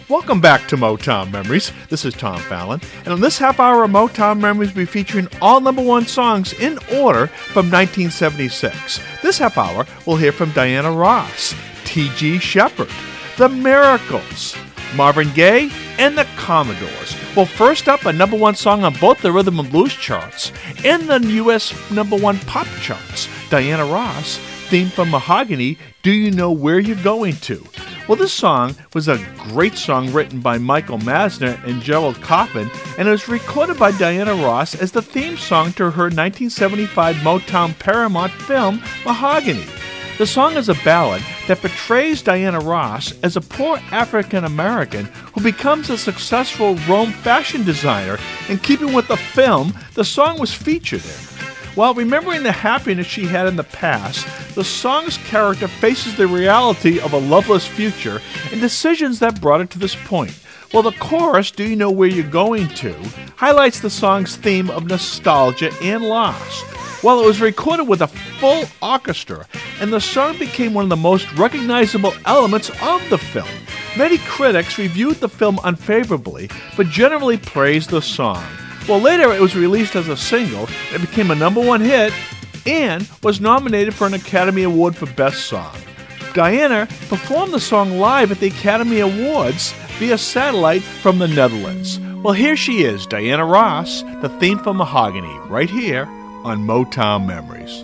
Welcome back to Motown Memories. This is Tom Fallon, and on this half hour of Motown Memories, we'll be featuring all number one songs in order from 1976. This half hour, we'll hear from Diana Ross, T.G. Sheppard, The Miracles, Marvin Gaye, and the Commodores. Well, first up, a number one song on both the rhythm and blues charts and the U.S. number one pop charts. Diana Ross, theme from Mahogany, Do You Know Where You're Going To? Well, this song was a great song written by Michael Masner and Gerald Kaufman, and it was recorded by Diana Ross as the theme song to her 1975 Motown Paramount film, Mahogany. The song is a ballad that portrays Diana Ross as a poor African-American who becomes a successful Rome fashion designer. In keeping with the film, the song was featured in. While remembering the happiness she had in the past, the song's character faces the reality of a loveless future and decisions that brought her to this point. Well, the chorus, Do You Know Where You're Going To, highlights the song's theme of nostalgia and loss. While it was recorded with a full orchestra, and the song became one of the most recognizable elements of the film, many critics reviewed the film unfavorably, but generally praised the song. Well, later it was released as a single, it became a number one hit, and was nominated for an Academy Award for Best Song. Diana performed the song live at the Academy Awards via satellite from the Netherlands. Well, here she is, Diana Ross, the theme for Mahogany, right here on Motown Memories.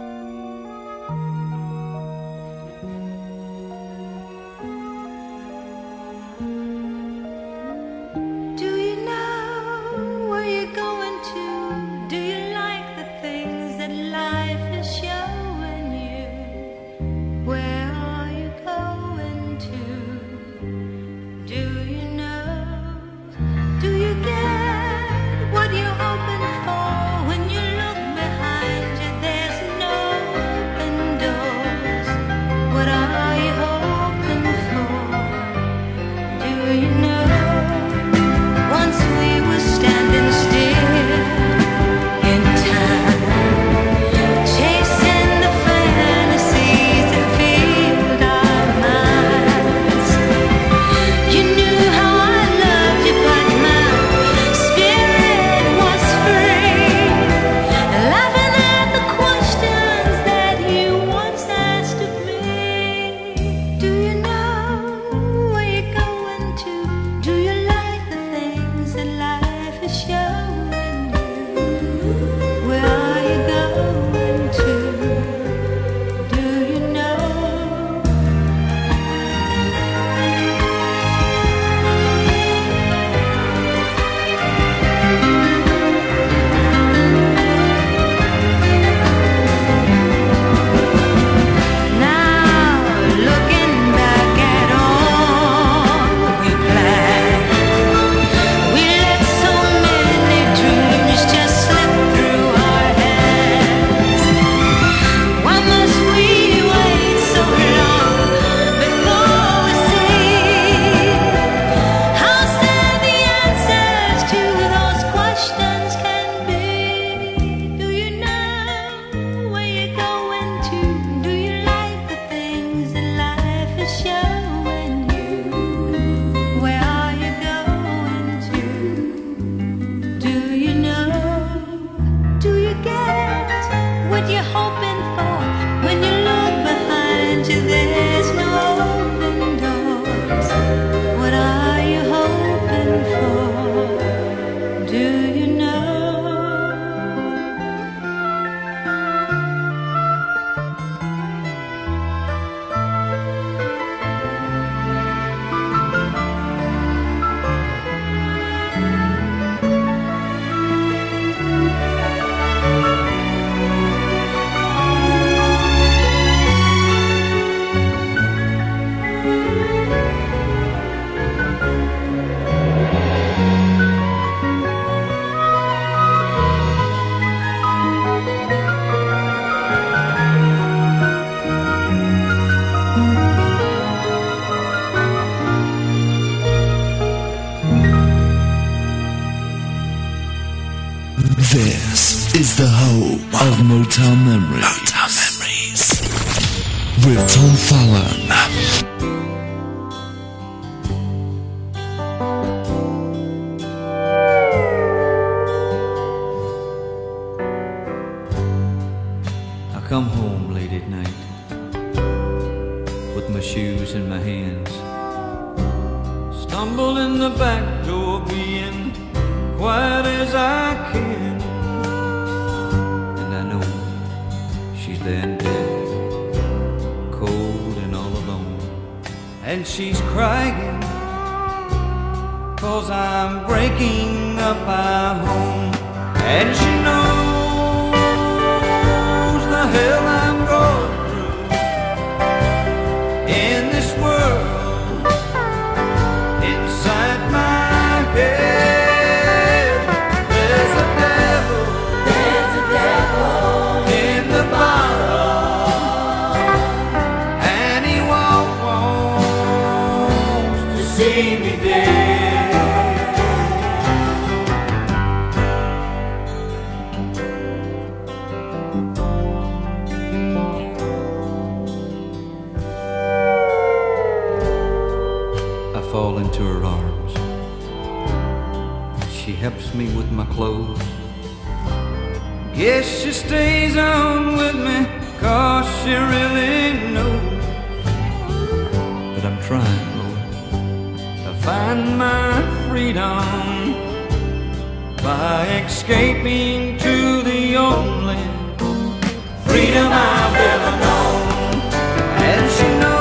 This is the home of Motown Memories. Motown Memories. With Tom Fallon. shoes in my hands, stumble in the back door, being quiet as I can. And I know she's there in bed, cold and all alone. And she's crying 'cause I'm breaking up our home. And she knows the hell I'm going through in this world, inside my head. There's a devil in the bottle, and he wants to see me dead. Fall into her arms. She helps me with my clothes. Yes, she stays on with me 'cause she really knows that I'm trying, Lord, to find my freedom by escaping to the only freedom I've ever known. And she knows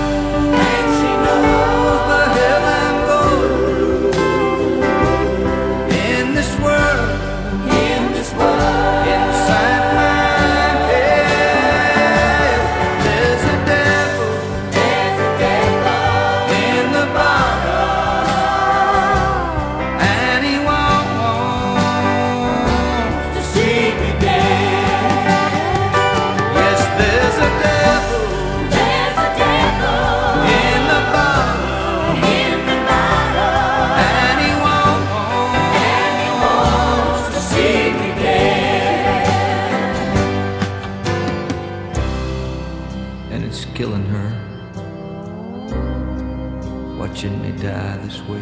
killing her, watching me die this way.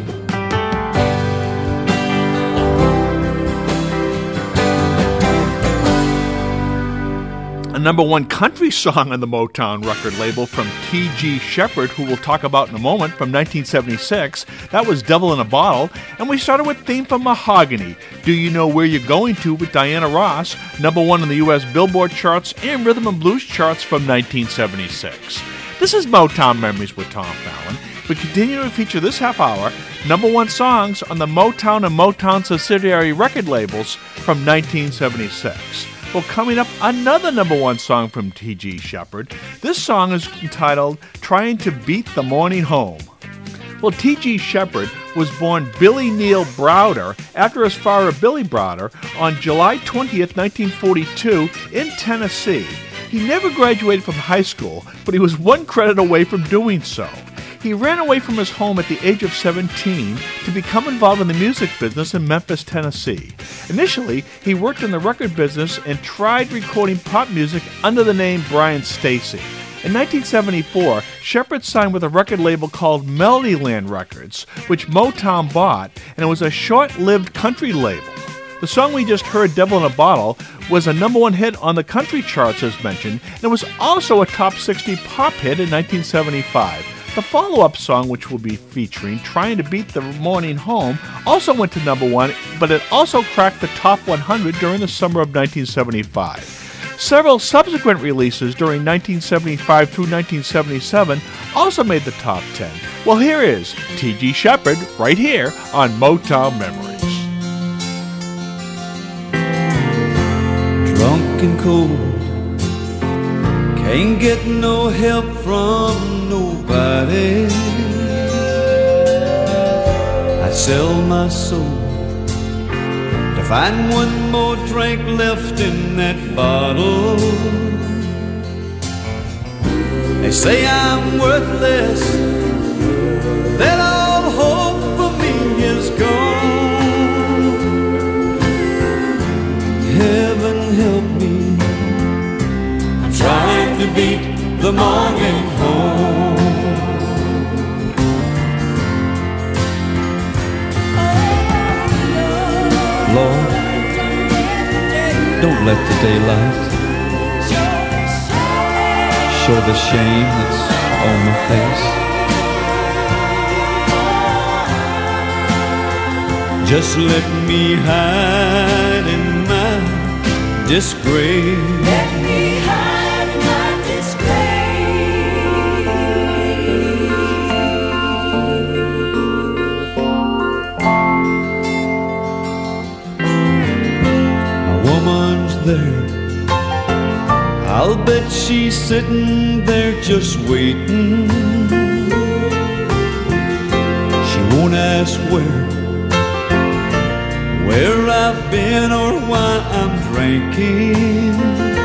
A #1 country song on the Motown record label from T.G. Sheppard, who we'll talk about in a moment, from 1976. That was Devil in a Bottle. And we started with theme from Mahogany, Do You Know Where You're Going To, with Diana Ross, #1 in the U.S. Billboard charts and Rhythm and Blues charts from 1976. This is Motown Memories with Tom Fallon. We continue to feature this half hour #1 songs on the Motown and Motown subsidiary record labels from 1976. Well, coming up, another #1 song from T.G. Sheppard. This song is entitled Trying to Beat the Morning Home. Well, T.G. Sheppard was born Billy Neal Browder after his father Billy Browder on July 20th, 1942 in Tennessee. He never graduated from high school, but he was one credit away from doing so. He ran away from his home at the age of 17 to become involved in the music business in Memphis, Tennessee. Initially, he worked in the record business and tried recording pop music under the name Brian Stacy. In 1974, Sheppard signed with a record label called Melodyland Records, which Motown bought, and it was a short-lived country label. The song we just heard, Devil in a Bottle, was a #1 hit on the country charts as mentioned, and it was also a top 60 pop hit in 1975. The follow-up song, which we'll be featuring, Trying to Beat the Morning Home, also went to #1, but it also cracked the top 100 during the summer of 1975. Several subsequent releases during 1975 through 1977 also made the top 10. Well, here is T.G. Sheppard right here on Motown Memories. Drunk and cold, can't get no help from nobody. I sell my soul to find one more drink left in that bottle. They say I'm worthless, that all hope for me is gone. Heaven help me, I'm trying to beat the morning home. Lord, don't let the daylight show the shame that's on my face. Just let me hide in my disgrace. Let me hide in my disgrace. My woman's there. I'll bet she's sitting there just waiting. She won't ask where I've been or why I'm drinking.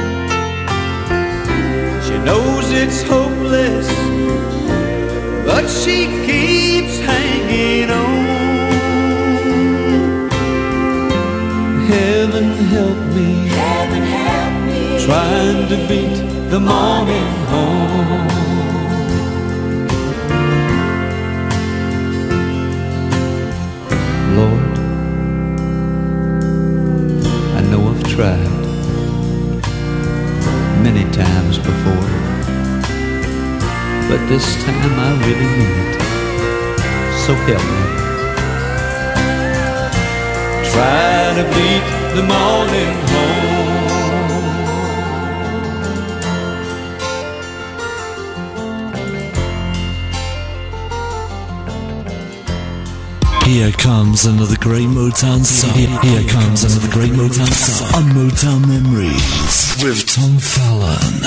She knows it's hopeless, but she keeps hanging on. Heaven help me, Heaven help me, trying to beat the morning home. Lord, I know I've tried many times before, but this time I really mean it. So help me. Try to beat the morning home. Here comes another great Motown song. Here comes another great Motown song on Motown Memories with Tom Fallon.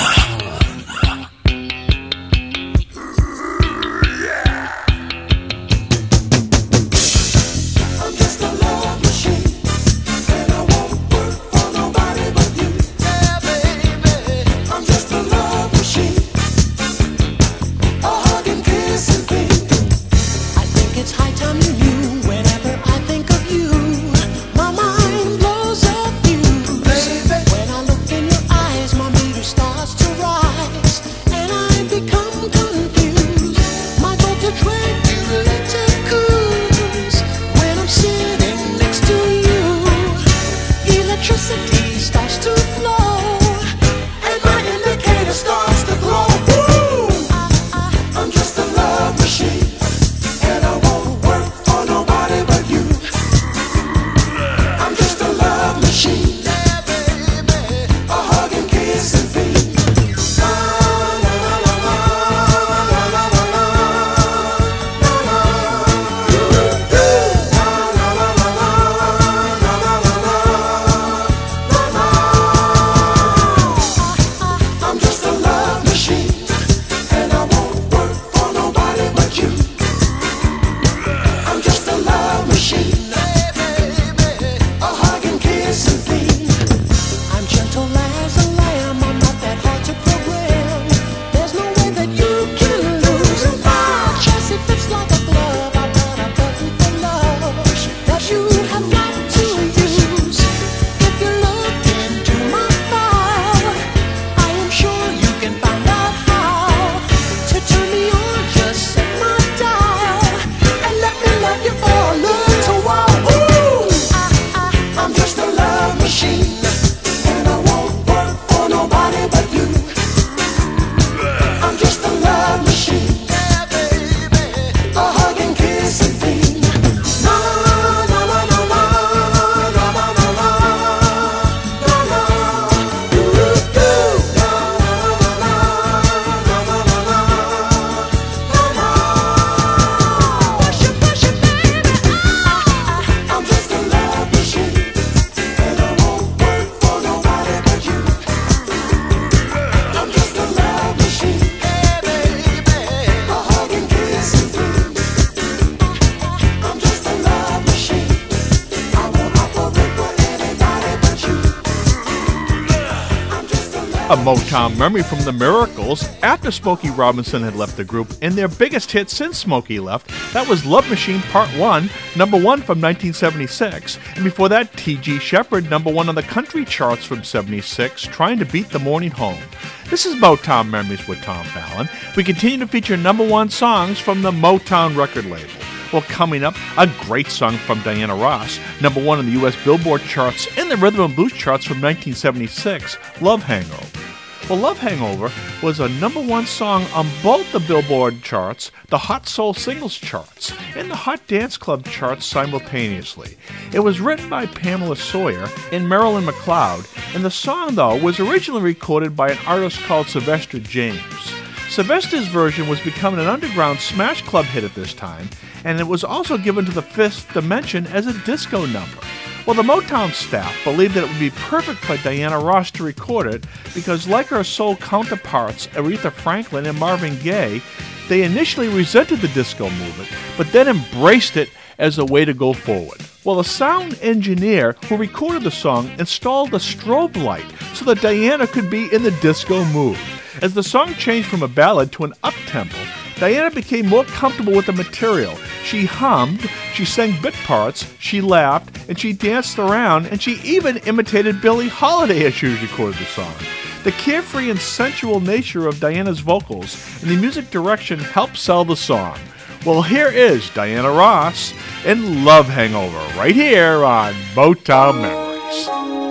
When I look in your eyes, my meter starts to rise. A Motown memory from the Miracles after Smokey Robinson had left the group, and their biggest hit since Smokey left. That was Love Machine Part 1, number 1 from 1976. And before that, T.G. Sheppard, number 1 on the country charts from 76, Trying to Beat the Morning Home. This is Motown Memories with Tom Fallon. We continue to feature number 1 songs from the Motown record label. Well, coming up, a great song from Diana Ross, number 1 on the U.S. Billboard charts and the Rhythm and Blues charts from 1976, Love Hangover. Well, Love Hangover was a #1 song on both the Billboard charts, the Hot Soul Singles charts, and the Hot Dance Club charts simultaneously. It was written by Pamela Sawyer and Marilyn McLeod, and the song, though, was originally recorded by an artist called Sylvester James. Sylvester's version was becoming an underground smash club hit at this time, and it was also given to the Fifth Dimension as a disco number. Well, the Motown staff believed that it would be perfect for Diana Ross to record it because, like her soul counterparts Aretha Franklin and Marvin Gaye, they initially resented the disco movement, but then embraced it as a way to go forward. Well, the sound engineer who recorded the song installed a strobe light so that Diana could be in the disco mood. As the song changed from a ballad to an up-tempo, Diana became more comfortable with the material. She hummed, she sang bit parts, she laughed, and she danced around, and she even imitated Billie Holiday as she recorded the song. The carefree and sensual nature of Diana's vocals and the music direction helped sell the song. Well, here is Diana Ross in Love Hangover, right here on Motown Memories.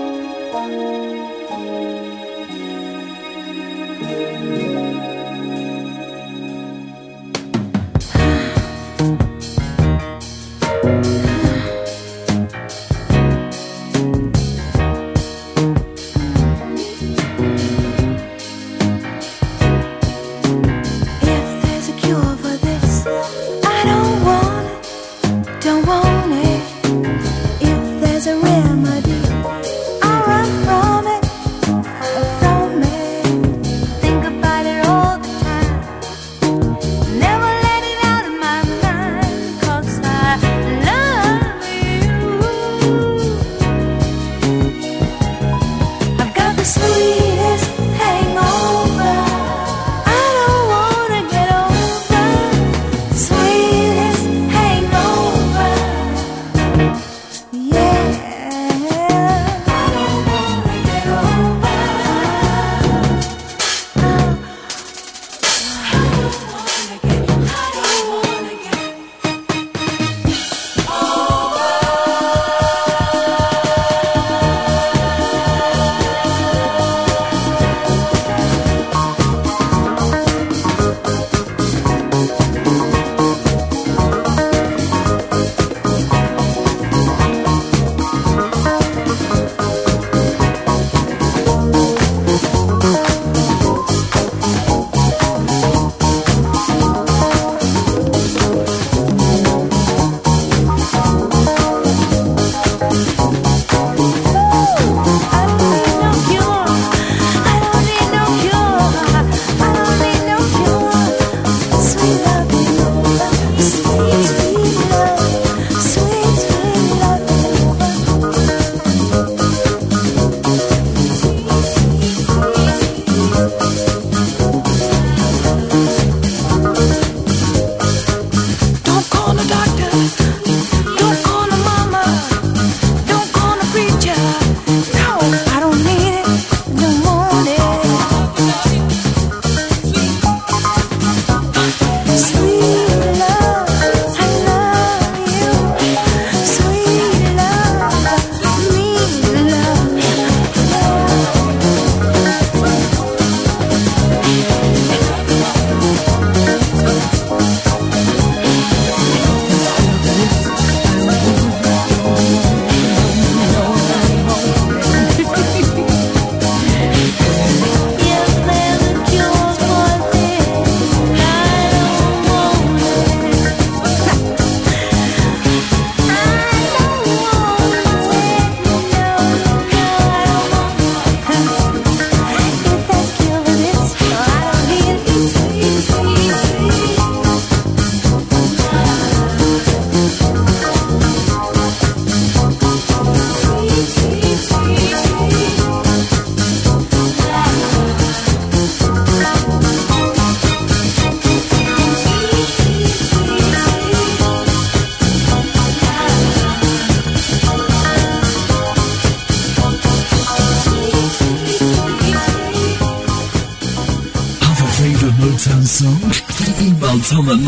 Motown song? Email Tom at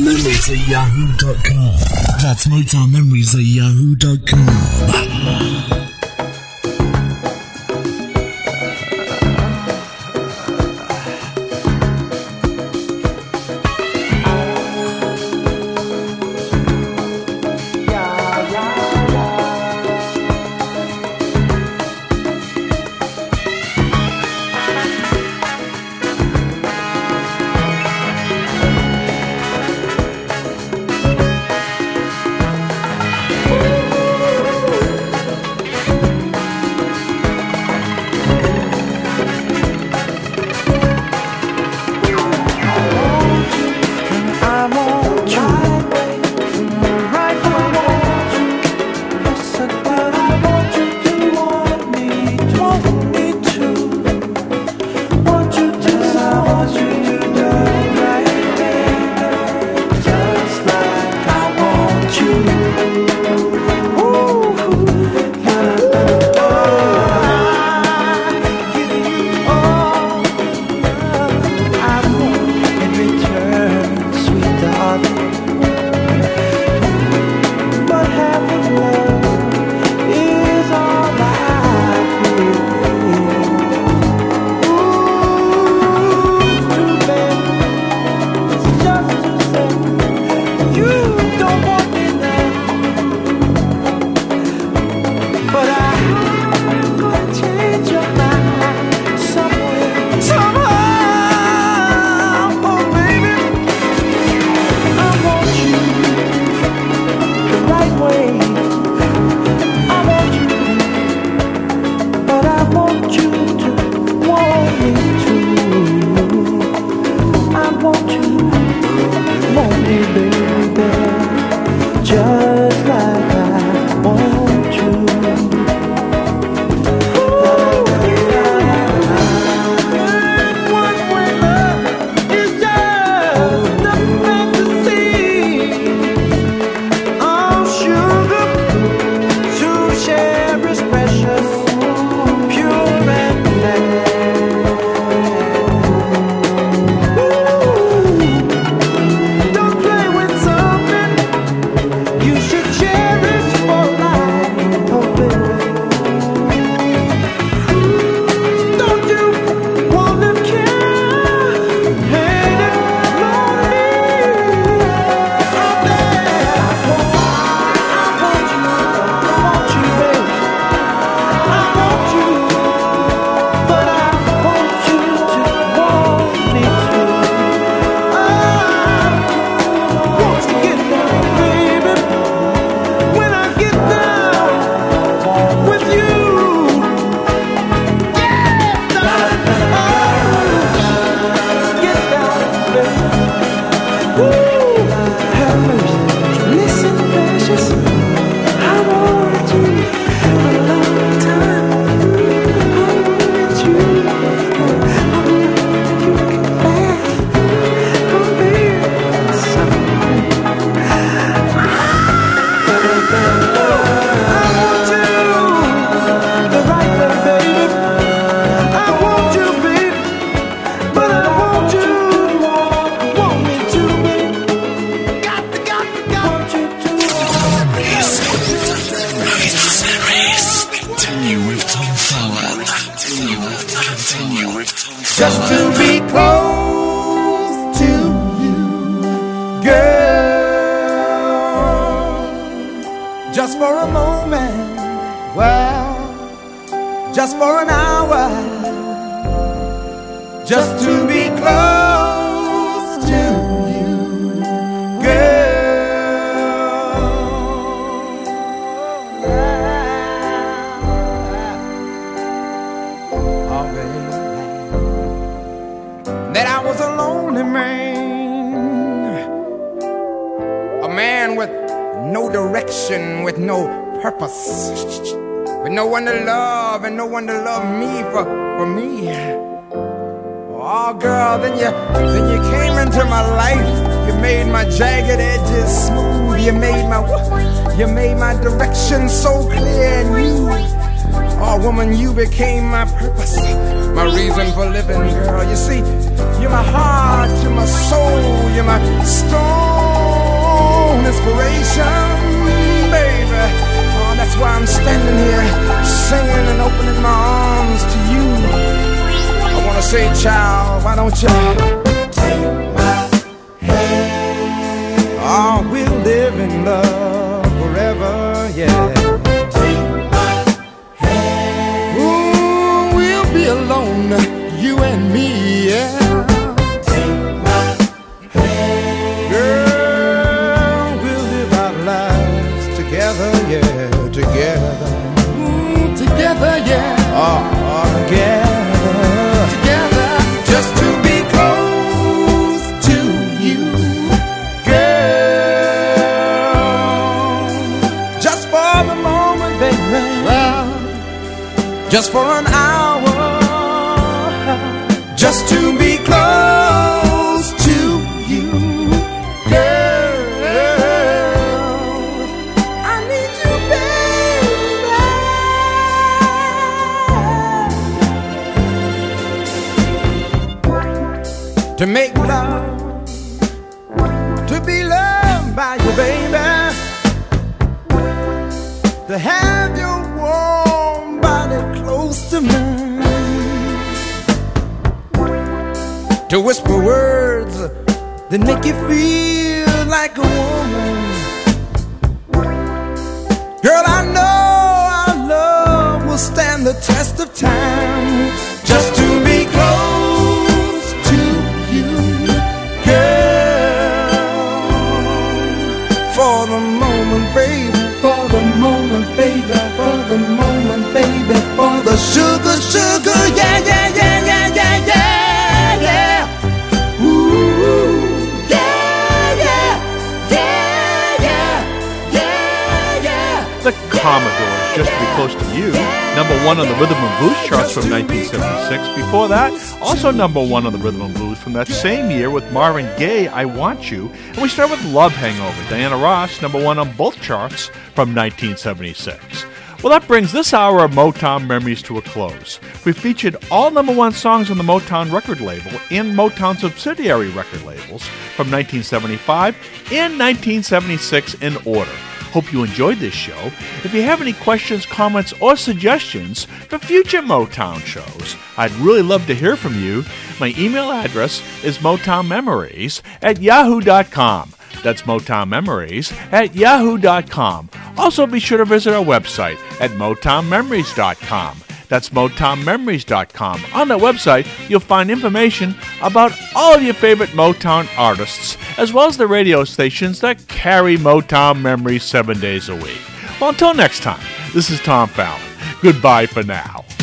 MotownMemories@yahoo.com. That's MotownMemories@yahoo.com. Just to be close to you, girl. Just for a moment, well, just for an hour. Just to be close to you, girl. Oh, baby. That I was a lonely man, a man with no direction, with no purpose, with no one to love and no one to love me for me. Oh, girl, then you came into my life. You made my jagged edges smooth. You made my direction so clear and new. Oh, woman, you became my purpose, my reason for living, girl. You see, you're my heart, you're my soul, you're my strong inspiration, baby. Oh, that's why I'm standing here singing and opening my arms to you. I wanna say, child, why don't you take my hand? Oh, we'll live in love forever, yeah. Alone, you and me, yeah. Take my hand. Girl, we'll live our lives together, yeah, together. Together, yeah. Oh, together. Together. Just to be close to you, girl. Just for the moment, baby. Well, just for an hour. Just to be close to you, girl. I need you, baby. To make love, to be loved by you, baby. To have your warm body close to mine. To whisper words that make you feel like a woman. Girl, I know our love will stand the test of time. Just to be close to you, girl. For the moment, baby. For the moment, baby. For the moment, baby. For the sugar, sugar, yeah, yeah, yeah, yeah, yeah, yeah. The Commodores, Just to Be Close to You, number one on the Rhythm and Blues charts from 1976. Before that, also number one on the Rhythm and Blues from that same year with Marvin Gaye, I Want You. And we start with Love Hangover, Diana Ross, number one on both charts from 1976. Well, that brings this hour of Motown Memories to a close. We've featured all number one songs on the Motown record label and Motown subsidiary record labels from 1975 and 1976 in order. Hope you enjoyed this show. If you have any questions, comments, or suggestions for future Motown shows, I'd really love to hear from you. My email address is motownmemories@yahoo.com. That's motownmemories@yahoo.com. Also, be sure to visit our website at motownmemories.com. That's motownmemories.com. On that website, you'll find information about all of your favorite Motown artists, as well as the radio stations that carry Motown memories 7 days a week. Well, until next time, this is Tom Fallon. Goodbye for now.